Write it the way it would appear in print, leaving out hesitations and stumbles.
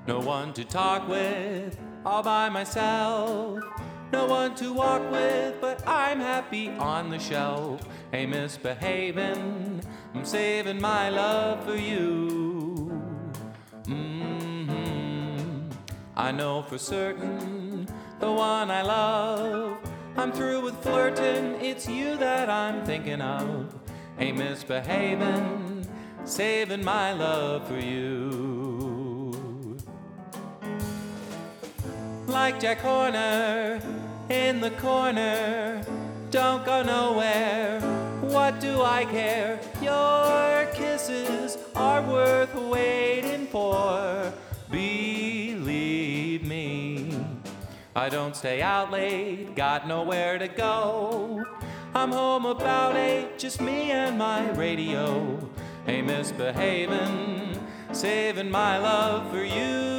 No one to talk with, all by myself. No one to walk with, but I'm happy on the shelf. Hey, misbehaving, I'm saving my love for you. I know for certain the one I love. I'm through with flirting, it's you that I'm thinking of. Hey, misbehaving, saving my love for you. Like Jack Horner in the corner, don't go nowhere, what do I care? Your kisses are worth waiting for. Believe me, I don't stay out late, got nowhere to go. I'm home about 8, just me and my radio. Hey, misbehaving, saving my love for you.